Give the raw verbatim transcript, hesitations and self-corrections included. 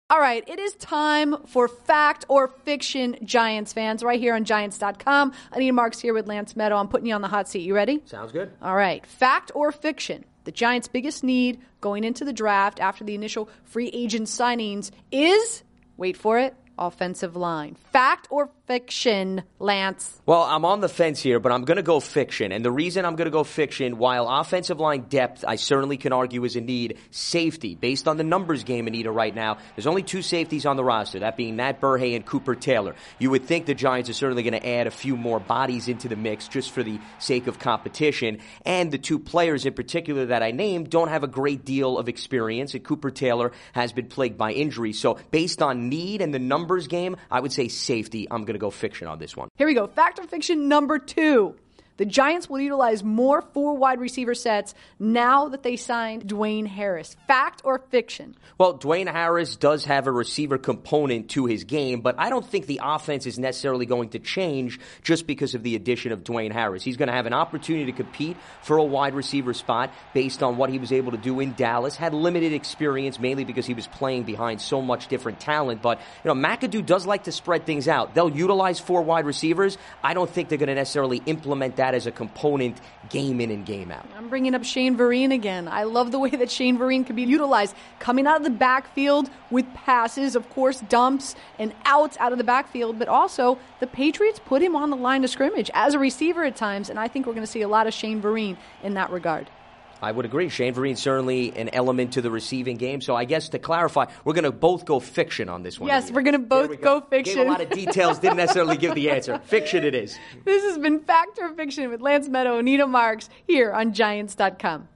All right, it is time for Fact or Fiction, Giants fans, right here on Giants dot com. Anita Marks here with Lance Meadow. I'm putting you on the hot seat. You ready? Sounds good. All right, Fact or Fiction, the Giants' biggest need going into the draft after the initial free agent signings is, wait for it, offensive line. Fact or fiction, Lance? Well, I'm on the fence here, but I'm going to go fiction. And the reason I'm going to go fiction, while offensive line depth I certainly can argue is a need, safety, based on the numbers game, Anita, right now, there's only two safeties on the roster, that being Matt Burhay and Cooper Taylor. You would think the Giants are certainly going to add a few more bodies into the mix just for the sake of competition. And the two players in particular that I named don't have a great deal of experience, and Cooper Taylor has been plagued by injury. So based on need and the numbers game, I would say safety. I'm going to go fiction on this one. Here we go. Fact or fiction number two. The Giants will utilize more four wide receiver sets now that they signed Dwayne Harris. Fact or fiction? Well, Dwayne Harris does have a receiver component to his game, but I don't think the offense is necessarily going to change just because of the addition of Dwayne Harris. He's going to have an opportunity to compete for a wide receiver spot based on what he was able to do in Dallas. Had limited experience, mainly because he was playing behind so much different talent. But, you know, McAdoo does like to spread things out. They'll utilize four wide receivers. I don't think they're going to necessarily implement that as a component game in and game out. I'm bringing up Shane Vereen again. I love the way that Shane Vereen can be utilized coming out of the backfield with passes, of course, dumps and outs out of the backfield, but also the Patriots put him on the line of scrimmage as a receiver at times, and I think we're going to see a lot of Shane Vereen in that regard. I would agree. Shane Vereen's certainly an element to the receiving game. So I guess to clarify, we're going to both go fiction on this one. Yes, we're going to both go. go fiction. Gave a lot of details, didn't necessarily give the answer. Fiction it is. This has been Fact or Fiction with Lance Meadow and Anita Marks here on Giants dot com.